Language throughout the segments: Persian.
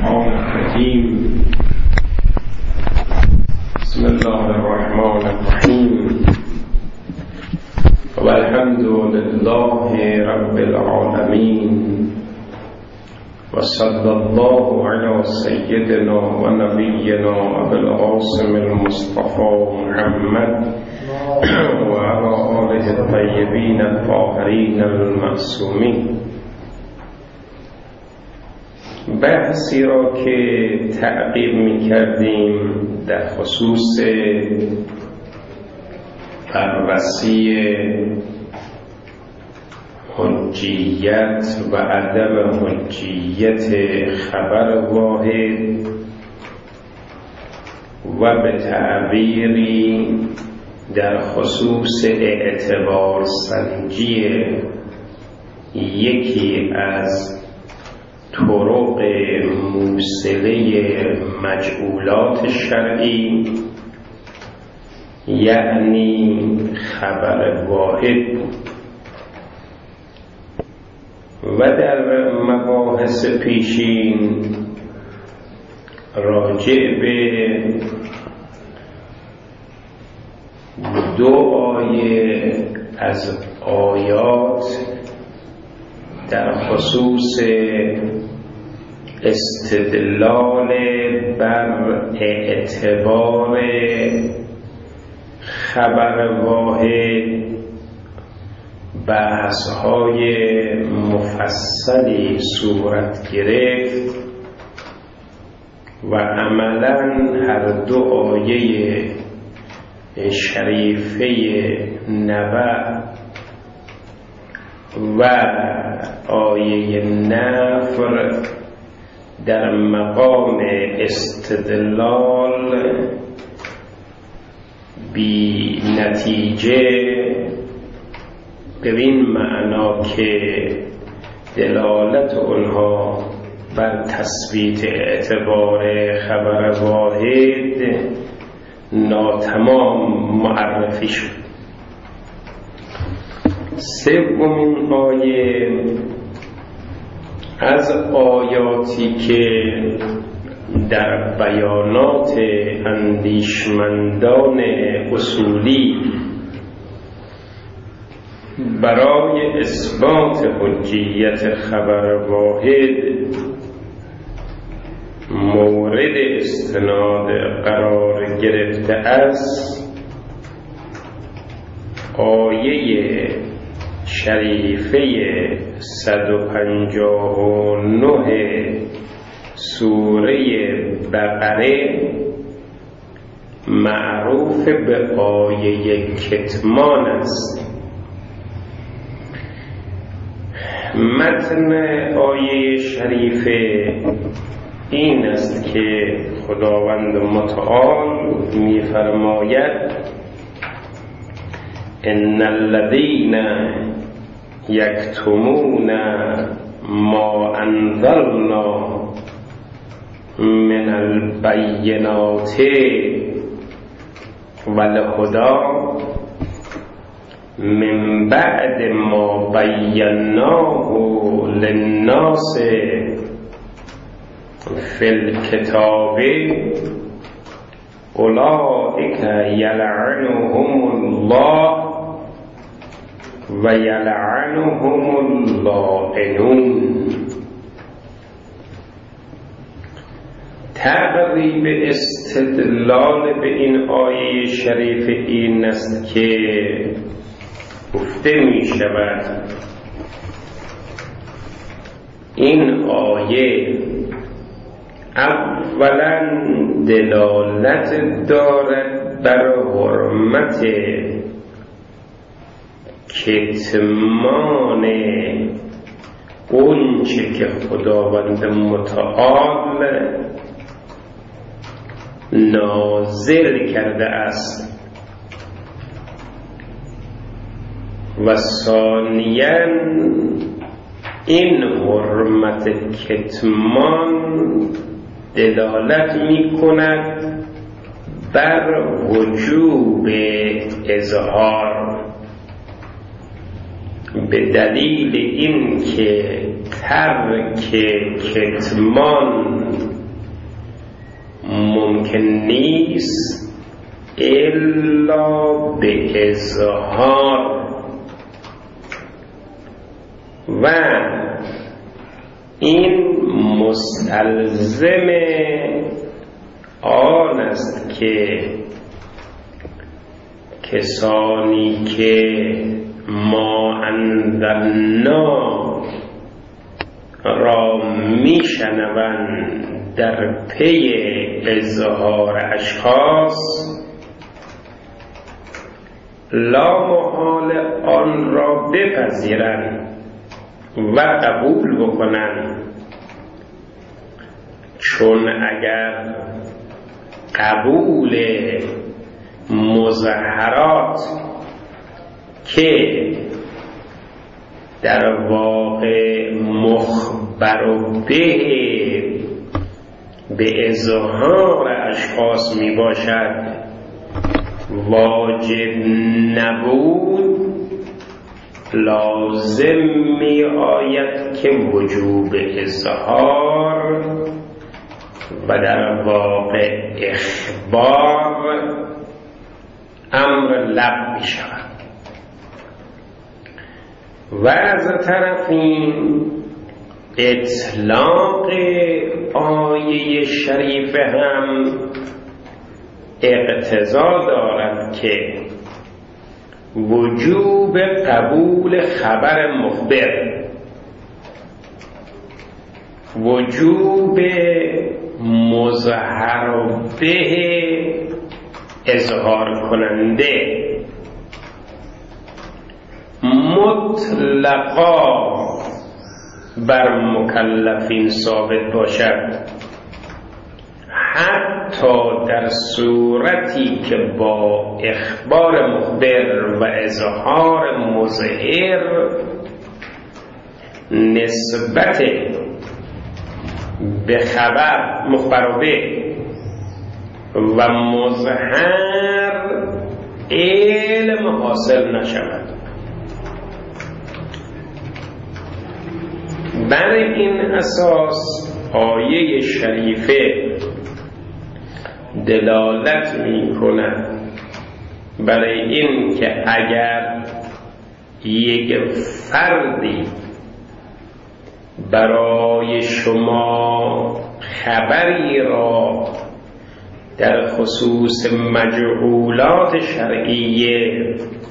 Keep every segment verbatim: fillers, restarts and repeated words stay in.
الشيطان الرجيم بسم الله الرحمن الرحيم والحمد لله رب العالمين وصلى الله على سيدنا ونبينا أبي القاسم المصطفى محمد وعلى آله الطيبين الطاهرين المعصومين. بحثی را که تعقیب می کردیم در خصوص بررسی حجیت و عدم حجیت خبر واحد و به تعبیری در خصوص اعتبار سنجی یکی از طرق موصله مجعولات شرعی یعنی خبر واحد و در مباحث پیشین راجع به دو آیه از آیات در خصوص استدلال بر اعتبار خبر واحد بحث‌های مفصلی صورت گرفت و عملاً هر دو آیه شریفه نبأ و آیه نفر در مقام استدلال بی نتیجه به این معنا که دلالت اونها بر تثبیت اعتبار خبر واحد ناتمام معرفی شد. سومین آیه از آیاتی که در بیانات اندیشمندان اصولی برای اثبات حجیت خبر واحد مورد استناد قرار گرفته است آیه شریفه صد و پنجاه و نه سوره بقره معروف به آیه کتمان است. متن آیه شریفه این است که خداوند متعال می‌فرماید ان الذين یکتمون ما انزلنا من البینات والهدی من بعد ما بیناه للناس فی الکتاب اولئک یلعنهم الله و یلعنهم اللاعنون. تقریب استدلال به این آیه شریف این است که گفته می شود این آیه اولا دلالت دارد بر حرمت کتمان اونچه که خداوند متعال نازل کرده است و ثانیاً این حرمت کتمان دلالت می کند بر وجوب اظهار به دلیل این که ترک کتمان ممکن نیست الا به اظهار و این مستلزم آن است که کسانی که ما انزلنا را میشنوند در پی اظهار اشخاص لا محال آن را بپذیرند و قبول بکنند، چون اگر قبول مظاهرات که در واقع مخبر به به اظهار اشخاص می باشد واجب نبود، لازم می آید که وجوب اظهار و در واقع اخبار امر لب می شود. و از طرفی اطلاق آیه شریفه هم اقتضا دارد که وجوب قبول خبر مخبر، وجوب مظهر به اظهار کننده مطلقا بر مکلفین ثابت باشد، حتی در صورتی که با اخبار مخبر و اظهار مظهر نسبت به خبر مخبر به و مظهر علم حاصل نشود. بر این اساس آیه شریفه دلالت می کند برای این که اگر یک فردی برای شما خبری را در خصوص مجهولات شرعیه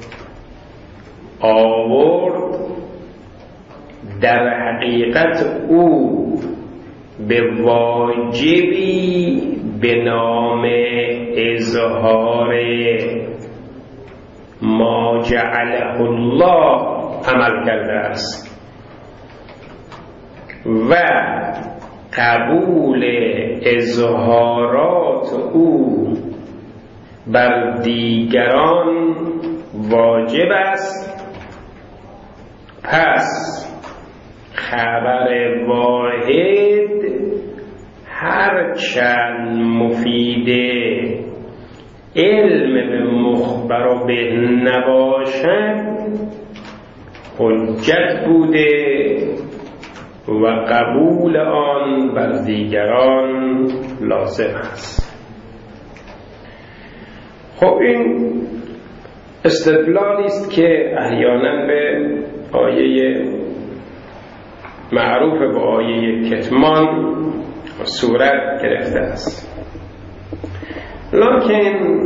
آورد، در حقیقت او به واجبی به نام اظهار ما جعله الله عمل کرده است و قبول اظهارات او بر دیگران واجب است. پس خبر واحد هرچند مفیده علم به مخبر به نباشد حجت بوده و قبول آن بر دیگران لازم است. خب این استدلالی است که احیانا به آیه معروف به آیه کتمان صورت گرفته است، لکن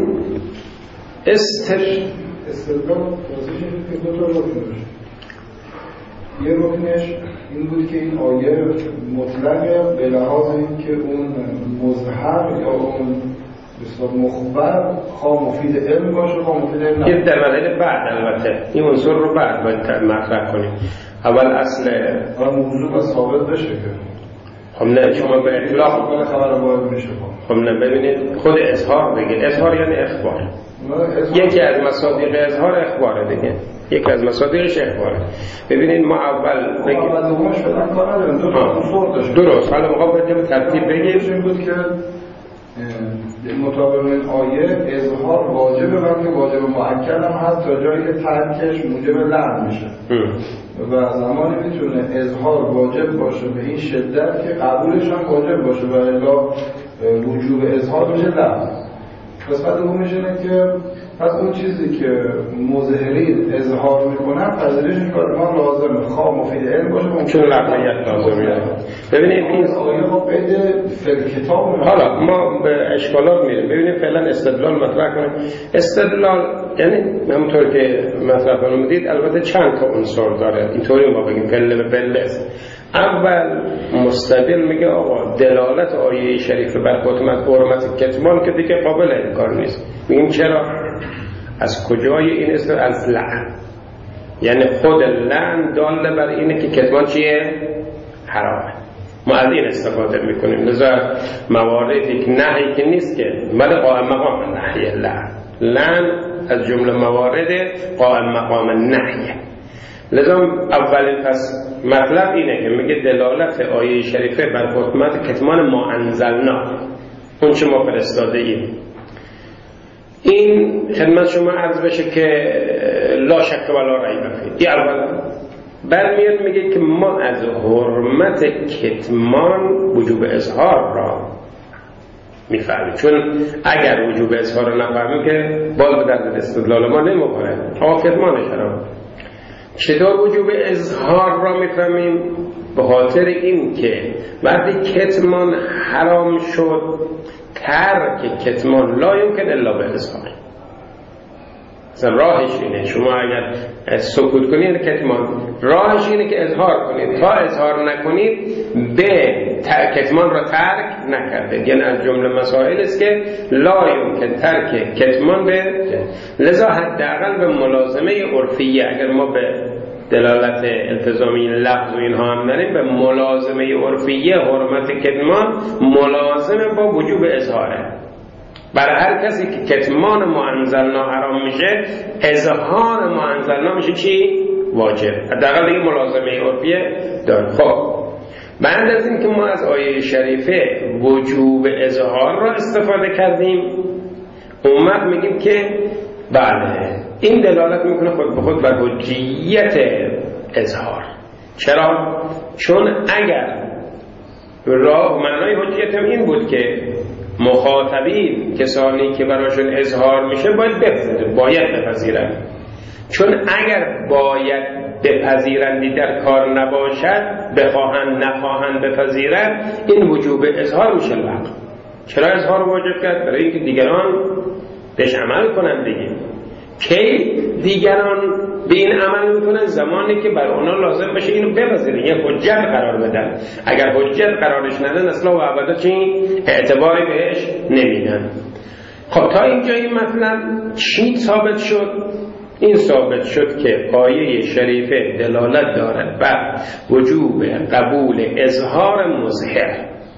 استر استدلال دو تا رکن داشت. یه رکنش این بود که این آیه مطلقه به لحاظ اینکه اون مظهر یا اون بسیار مخبر خواه مفید علم باشه خواه مفید علم نباشه. در مدل بعد البته این عنصر رو بعد باید مطرح کنیم. اول اصل موضوع باید ثابت بشه که خب نه شما به اطلاق خبر باید میشه. خب نه ببینید خود اظهار دیگه، اظهار یعنی اخبار. یکی از مصادیق اظهار اخباره دیگه، یکی از مصادیقش اخباره. ببینید ما اول بگیم اول دومش بدن کار نداریم، دو تا عنصر داشت. درست. حالا میخوام بریم ترتیب بگیم. این بود که مطابق این آیه اظهار واجبه، وقتی واجب مؤکد هم هست تا جایی که ترکش موجب لغو میشه. و زمانی میتونه اظهار واجب باشه به این شدت که قبولش هم واجب باشه و الا وجوب اظهار میشه لفظ. قسمت دومش اینه که پس اون چیزی که مظهرین اظهار میکنن پذیرشش کار ما لازمه، خواه مفید علم باشه چون لغویت لازمه. ببینید این آیه ما قید فل کتاب، حالا ما به اشکالات میریم. ببینید فعلا استدلال مطرح کنیم. استدلال یعنی همونطور که مطرح فرمودید البته چند تا عنصر داره، اینطوری ما بگیم پله به پله. اول مستدل میگه آقا دلالت آیه شریف بر حکمت حرمت کتمان که دیگه قابل انکار نیست. میگیم چرا؟ از کجای این است؟ از لعن. یعنی خود لعن داله بر اینه که کتمان چیه؟ حرامه. ما از این استفاده میکنیم. لذا مواردی که نهی که نیست که ولی قائم مقام نهی لعن. لعن از جمله موارد قائم مقام نهیه. لذا اولین پس مطلب اینه که میگه دلالت آیه شریفه بر حکمت کتمان ما انزلنا، اون چه ما فرستاده ایم. این خدمت شما عرض بشه که لا شک و لا ریب فیه. این اولا برمیاد میگه که ما از حرمت کتمان وجوب اظهار را میفهمیم، چون اگر وجوب اظهار را نفهمیم که باز به درد استدلال ما نمیخوره. آقا کتمانش حرام. چطور وجوب اظهار را میفهمیم؟ به خاطر این که وقتی کتمان حرام شد ترک کتمان لا یمکن الا به اظهار. مثلا راهش اینه شما اگر سکوت کنید کتمان، راهش اینه که اظهار کنید. تا اظهار نکنید به کتمان را ترک نکرده. یعنی از جمله مسائل است که لا یمکن ترک کتمان به، لذا حداقل به ملازمه عرفیه اگر ما به دلالت التزامی لفظ و اینها هم نریم، به ملازمه عرفیه حرمت کتمان ملازمه با وجوب اظهاره. برای هر کسی که کتمان ما انزلنا حرام میشه، اظهار ما انزلنا میشه چی؟ واجب. حداقل دیگه ملازمه عرفیه داره. خب بعد از این که ما از آیه شریفه وجوب اظهار را استفاده کردیم، اومد میگیم که بله این دلالت میکنه خود به خود بر حجیت اظهار. چرا؟ چون اگر راه معنای حجیت هم این بود که مخاطبین کسانی که براشون اظهار میشه باید بپذیرند، باید بپذیرند. چون اگر باید بپذیرندی در کار نباشد، بخواهند نخواهند بپذیرند، این وجوب اظهار میشه لغو. چرا اظهار واجب کرد؟ برای اینکه دیگران بهش عمل کنند دیگه. کی دیگران به این عمل میکنن؟ زمانی که بر اونا لازم بشه اینو بپذیرن، یه حجت قرار بدن. اگر حجت قرارش ندن اصلا و ابدا چی اعتباری بهش نمیدن. خب تا اینجا این مطلب چی ثابت شد؟ این ثابت شد که آیه شریفه دلالت دارد بر وجوب قبول اظهار مظهر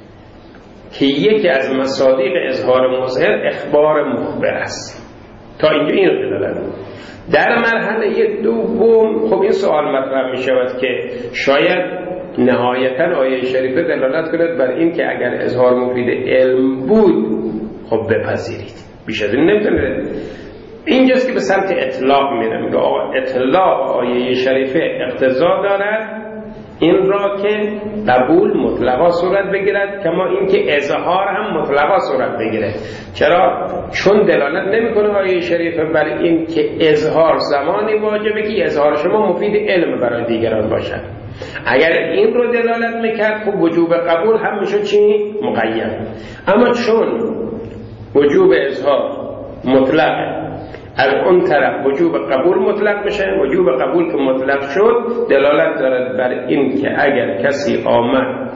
که یکی از مصادیق اظهار مظهر اخبار مخبر است. تا اینجا این دلالت. در مرحله دوم خب این سوال مطرح می شود که شاید نهایتا آیه شریفه دلالت کند بر این که اگر اظهار مفید علم بود خب بپذیرید. بیش از این نمیتونه. اینجاست که به سمت اطلاق میره. میگه آقا اطلاق آیه شریفه اقتضا دارد این را که قبول مطلقا صورت بگیرد، کما این که اظهار هم مطلقا صورت بگیرد. چرا؟ چون دلالت نمیکنه آیه شریفه بر این که اظهار زمانی واجبه که اظهار شما مفید علم برای دیگران باشد. اگر این رو دلالت میکرد خب وجوب قبول هم میشه چی؟ مقید. اما چون وجوب اظهار مطلقه، از اون طرف وجوب قبول مطلق بشه، وجوب قبول که مطلق شد دلالت دارد بر این که اگر کسی آمد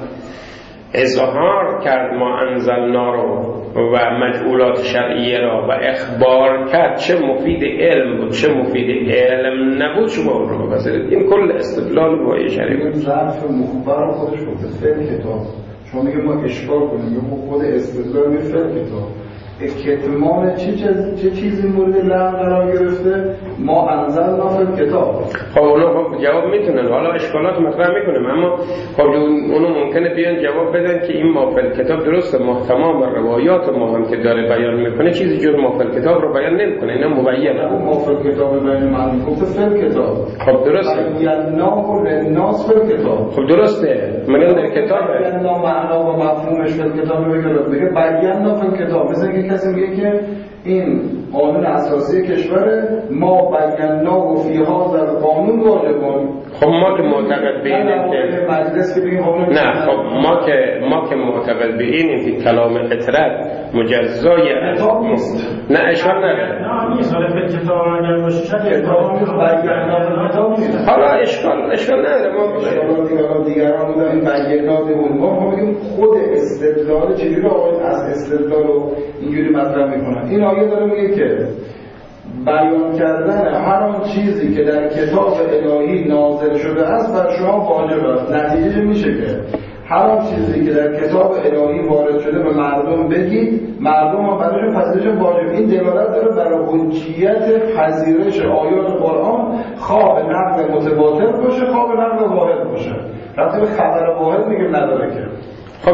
اظهار کرد ما انزلنا رو و مجعولات شرعیه را و اخبار کرد، چه مفید علم بود چه مفید علم نبود، شما اون رو بپذیرید. این کل استدلال با آیه شریف. این ظرف مخبر خودش گفته فعل کتاب. شما میگه ما اشکال کنیم، میگه خود استدلال به فعل کتاب. کتمان چه چه چیزی مورد لغو قرار گرفته؟ ما انزلنا فی الکتاب. خب اونا خب جواب میتونن، حالا اشکالات مطرح میکنم، اما خب اونا ممکنه بیان جواب بدن که این ما فی الکتاب درسته، ما تمام روایات ما هم که داره بیان میکنه چیزی جز ما فی الکتاب رو بیان نمیکنه، اینا مبینه. ما فی الکتاب بیان معنی گفته فی الکتاب. خب درسته. بیانناه للناس فی الکتاب. خب درسته. میگن در کتابه. بیاننا معنا و مفهومش فی الکتاب میگه، میگه بیاننا فی الکتاب. مثلا اینکه کسی میگه که این قانون اساسی کشوره، ما بیاننا و فی هذا القانون واجبون. خب ما که معتقد به اینیم که مجلس که بگیم قانون، نه خب ما که ما که معتقد به اینیم که کلام اطرد مجزای کتاب نیست. نه اشکال نداره. نه نیست، حالا فکر کتاب اگر باشه شاید کتاب نیست، بیاننا کتاب نیست. حالا اشکال اشکال نداره. ما اشکال دیگران دیگران بودن این بیانات بود. ما میگیم خود استدلال چجوری آقای از استدلال رو اینجوری مطرح میکنن. این آیه داره میگه که بیان کردن هر آن چیزی که در کتاب الهی نازل شده است بر شما واجب است. نتیجه میشه که هر آن چیزی که در کتاب الهی وارد شده به مردم بگید، مردم هم برایشون پذیرش واجب. این دلالت داره برای حجیت پذیرش آیات قرآن، خواه به نقل متواتر باشه خواه به نقل واحد باشه. رابطه به خبر واحد میگیم نداره که. خب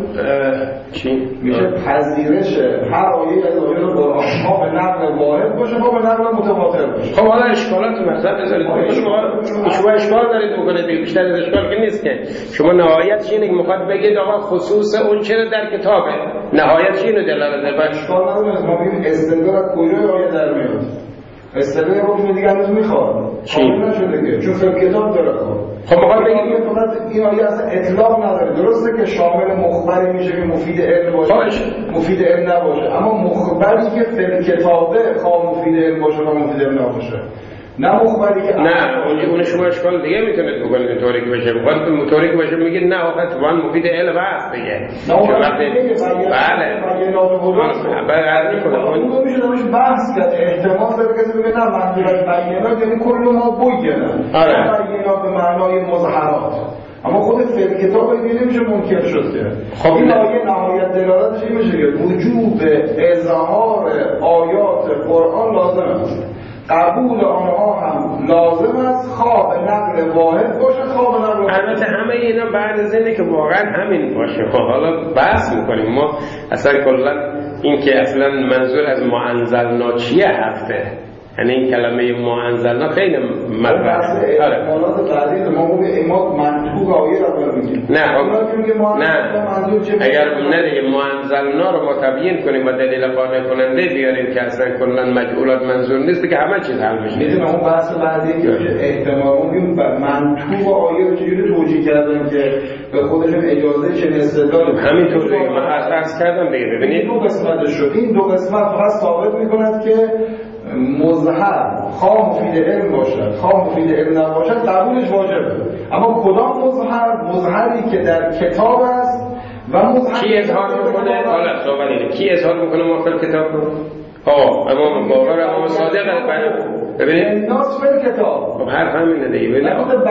چی؟ میشه پذیرش هر آیه از آیات قرآن خواه به نقل واحد باشه خواه به نقل متواتر باشه. خب حالا اشکالات مطرح بذارید. شما شما اشکال دارید بکنید، بیشتر از اشکال که نیست که شما نهایت اینه که میخواد بگید آقا خصوص اون چرا در کتابه، نهایت اینو دلاله داره. اشکال نداره. ما میگیم استدلال از کجای آیه در میاد؟ استدلال حکم دیگه هنوز میخواد چی؟ نشده که چون فقه کتاب داره. خب میخواد بگید فقط این آیه اصلا اطلاق نداره. درسته که شامل مخبری میشه که مفید علم باشه، مفید علم نباشه، اما مخبری که فقه کتابه خواه مفید علم باشه و مفید علم نباشه، نه مخبری که نه اون اون شما اشکال دیگه میتونید بکنید اینطوری که بشه. میخواد اینطوری که بشه میگه نه آخه تو مفید علم هست دیگه. نه وقتی بله بله عرض میکنم اون میشه نمیشه بحث کرد. احتمال داره کسی بگه نه منظور از بیانات یعنی کل ما بوینه. آره بیانات به معنای مظهرات، اما خود فقه کتاب دیگه نمیشه منکر شد که. خب این آیه نهایت دلالتش این میشه که وجوب اظهار آیات قرآن لازم است، قبول آنها هم لازم است، خواه به نقل واحد باشه خواه به نقل. البته همه اینا بعد از اینه که واقعا همین باشه. خب حالا بحث میکنیم ما اصلا کلا این که اصلا منظور از ما انزلنا چیه هفته، یعنی این کلمه ما انزلنا خیلی مطرحه. آره احتمالات بعدی ما میگیم ما منطوق آیه رو میگیم. نه نه اگر نه دیگه ما انزلنا رو متبیین کنیم و دلیل قانع کننده بیاریم که اصلا کلا مجعولات منظور نیست که همه چیز حل میشه. میدونم اون بحث بعدی که احتمال میگیم منطوق آیه رو چجوری توجیه کردن که به خودشون اجازه چه استدلال همینطور دیگه من عرض کردم دیگه. ببینید دو قسمت شد. این دو قسمت فقط ثابت میکند که مظهر خواه مفید علم باشد خواه مفید علم نباشد قبولش واجبه. اما کدام مظهر؟ مظهری که در کتاب است و مظهر کی اظهار میکنه؟ حالا سوال اینه کی اظهار میکنه موافق کتاب رو؟ آه امام باقر امام صادق ببینید الناس فی کتاب. خب حرف همینه دیگه. ببینید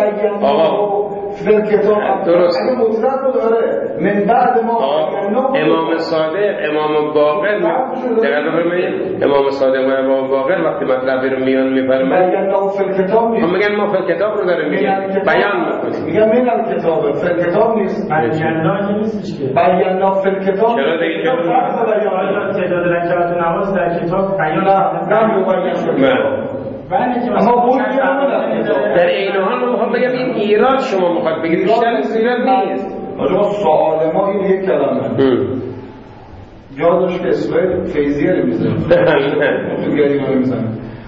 آقا فی کتاب درست اگه مطلق رو داره من بعد ما امام صادق امام باقر دقیقا بفرمایید امام صادق و امام باقر وقتی مطلبی رو میان میفرمایند بیان فی کتاب نیست. هم میگن ما فی کتاب رو داره میگن بیان میکنیم میگن من الکتاب فی کتاب نیست. بیان نیستش که بیان فی کتاب چرا دیگه چرا بیان تعداد رکعات نماز در کتاب بیان نه اما بود در این حال من میخوام بگم این ایراد شما میخواد بگید بیشتر از ایراد نیست. آجا سوال ما این یک کلمه یادش که اسمه فیزیه رو میزنه تو گریمه رو میزنه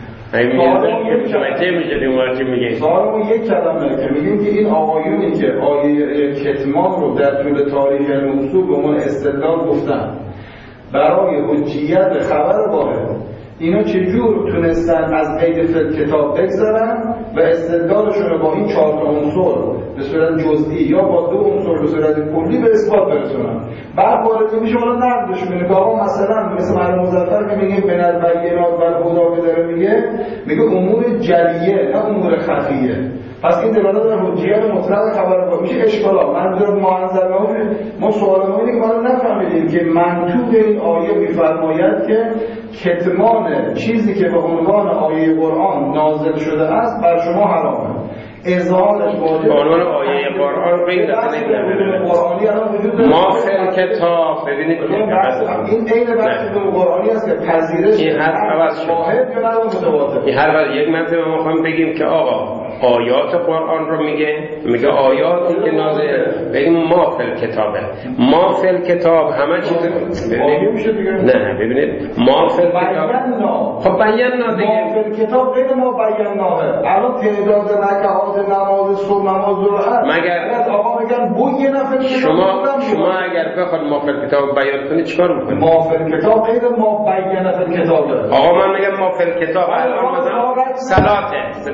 سوال ما یک کلمه که میگیم که این آقایونی که آیه کتمان رو در طول تاریخ اصول به عنوان استدلال گفتن برای حجیت خبر واحد، اینا چجور تونستن از قید فقه کتاب بگذارن و استدلالشون رو با این چهار تا عنصر به صورت جزئی یا با دو عنصر به صورت کلی به اثبات برسونن. بعد وارد میشه حالا نقدش میکنه که آقا مثلا مثل مرحوم مظفر که میگه به البینات و الهدی داره میگه میگه امور جلیه نه امور خفیه. پس این دلالت بر حجیت مطلق خبر با میشه اشکالات. منظور ما انزلنا ما سوال ما اینه که ما نفهمیدیم که منطوق این آیه میفرماید که کتمان چیزی که به عنوان آیه قرآن نازل شده است بر شما حرامه. اظهارش واجب به عنوان آیه قرآن غیر از این قرآنی الان وجود داره. ما فی کتاب ببینید این عین بحث قرآنی است که پذیرش این حرف عوض شد. واحد یا نه متواتر. این هر وقت یک مرتبه ما می‌خوایم بگیم که آقا آیات قرآن رو میگه میگه آیاتی که نازل بگیم ما فی کتابه ما فی کتاب همه چیز نه ببینید ما فی کتاب خب بیاننا دیگه ما فی کتاب غیر ما بیانناه. الان تعداد رکعات نماز صبح نماز ظهر مگر از آقا میگن بو یه نفر شما شما اگر بخواد ما فی کتاب بیان کنید چیکار میکنید؟ ما فی کتاب غیر ما بیان فی کتاب داره. آقا من میگم ما فی کتاب الان مثلا صلاته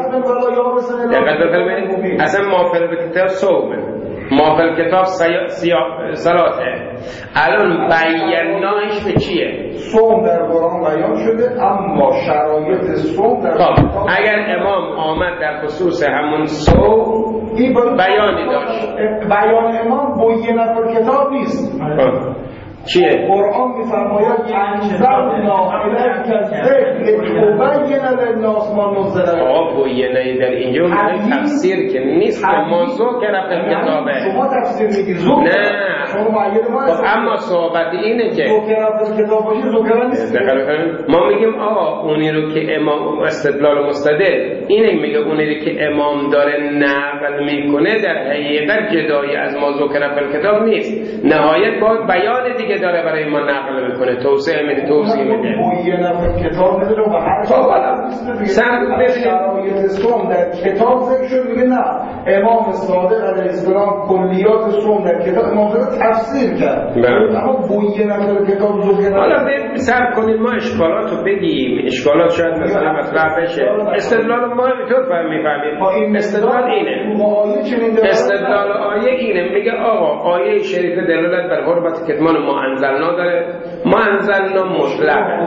دقیقاً بفرمایید اصلا ما فی کتاب صومه ما فی کتاب صلاته الان بیانناش به چیه؟ صوم در قرآن بیان شده اما شرایط صوم در خب اگر امام آمد در خصوص همون صوم بیانی داشت بیان امام با یه نفر کتاب نیست. چیه؟ قرآن می‌فرماید انزلنا الیک الذکر لتبین للناس ما نزل الیهم. آقا بینه در اینجا اون تفسیر که نیست که موضوع که رفت کتابه شما تفسیر میگید زو نه شما معید ما خب اما صحبت اینه که زو که رفت کتاب باشه زو که نیست. ما میگیم آقا اونی رو که امام استدلال مستدل اینه میگه اونی رو که امام داره نقل میکنه در حقیقت جدایی از موضوع که رفت کتاب نیست نهایت باید بیان دیگه داره برای ما نقل میکنه توسعه میده توضیح میده یه نفر کتاب میده و هر سن شرایط صوم در کتاب ذکر شد میگه نه امام صادق علیه السلام کلیات صوم در کتاب امام صادق تفسیر کرد اما با یه نفر کتاب ذکر حالا بریم سر کنیم ما اشکالات رو بگیم اشکالات شاید مثلا مطرح بشه استدلال ما اینطور فهم میفهمیم استدلال اینه استدلال آیه اینه میگه آقا آیه شریف دلالت بر حرمت کتمان ما انزلنا داره ما انزلنا مطلق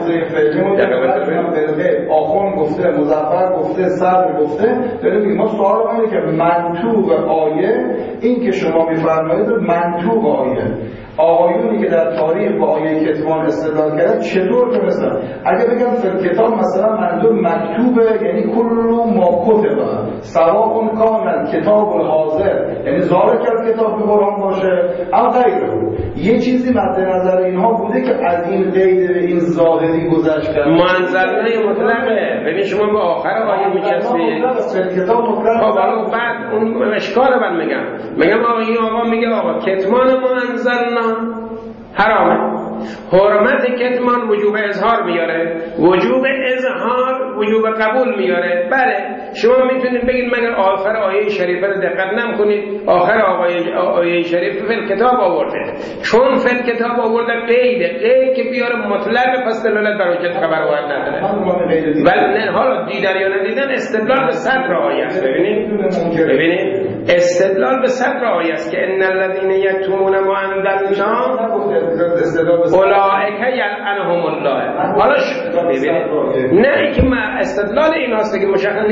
آخون گفته مظفر گفته صدر گفته داریم ما سوال اینه که منطوق آیه این که شما میفرمایید منطوق آیه آقایونی که در تاریخ با آیه کتمان استدلال کردن چطور تونستن اگه بگم فی کتاب مثلا منظور مکتوبه یعنی کل ما کتبه سواء کان کتاب حاضر یعنی ظاهر کرد کتاب به قرآن باشه اما غیره یه چیزی مد نظر اینها بوده که از این قید به این ظاهری گذشت کرد منظره مطلقه ببین شما به آخر آیه میچسبید کتاب مطلق خب حالا بعد اون اشکال من میگم میگم آقا این آقا میگه آقا کتمان ما انزلنا حرامه حرمت کتمان وجوب اظهار میاره وجوب اظهار وجوب قبول میاره بله شما میتونید بگید مگر آخر آیه شریفه رو دقت نکنید آخر آیه آیه شریفه فی کتاب آورده چون فی کتاب آورده قید قید که بیاره مطلق پس دلالت بر وجود خبر واحد نداره ولی نه حالا دیدن یا ندیدن استدلال به صدر آیه است ببینید ببینید استدلال به صدر آیه است که ان الذين یکتمون ما انزلنا اولئک یلعنهم الله حالا ببینید نه که ما استدلال این هست که مشخص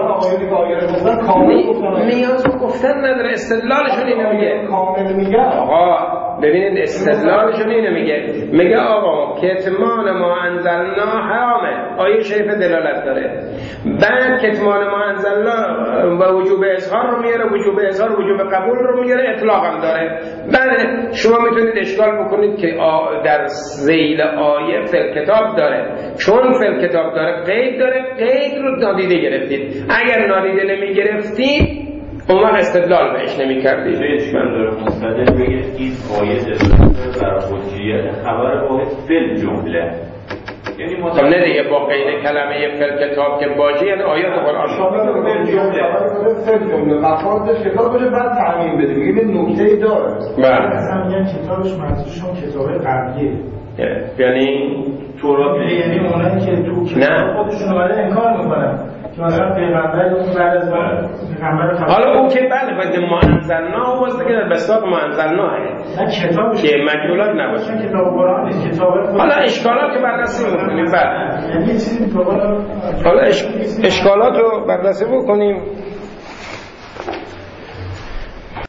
نیاز به گفتن نداره استدلالشون اینو میگه کامل میگه آقا ببینید استدلالشون اینو میگه میگه آقا کتمان ما انزلنا حرامه آیه شریف دلالت داره بعد کتمان ما انزلنا و وجوب اظهار رو میاره وجوب اظهار وجوب قبول رو میاره اطلاق هم داره بعد شما میتونید اشکال بکنید که در ذیل آیه فی کتاب داره چون فی کتاب داره قید داره قید رو نادیده گرفتید اگر نادیده نمی گرفتید اون وقت استدلال بهش نمی کردید اشکال داره مستدل بگه این آیه دلالت بر حجیت خبر واحد فی جمله یعنی خب نه دیگه با قید کلمه فی کتاب که باشه یعنی آیات قرآن شامل فی جمله فی جمله مفادش کتاب باشه بعد تعمیم بده میگه این نکته‌ای داره بله مثلا میگن کتابش منظورشون کتاب قبلیه یعنی تورات یعنی اونایی که تو کتاب خودشون اومده انکار میکنن که مثلا پیغمبر اون بعد از پیغمبر حالا اون که بله بعد ما انزلنا واسه که بساط ما انزلنا نه کتابش که مجهولات نباشه کتاب قرآن نیست کتاب حالا اشکالات رو بررسی بکنیم بعد یعنی چیزی تو حالا اشکالات رو بررسی بکنیم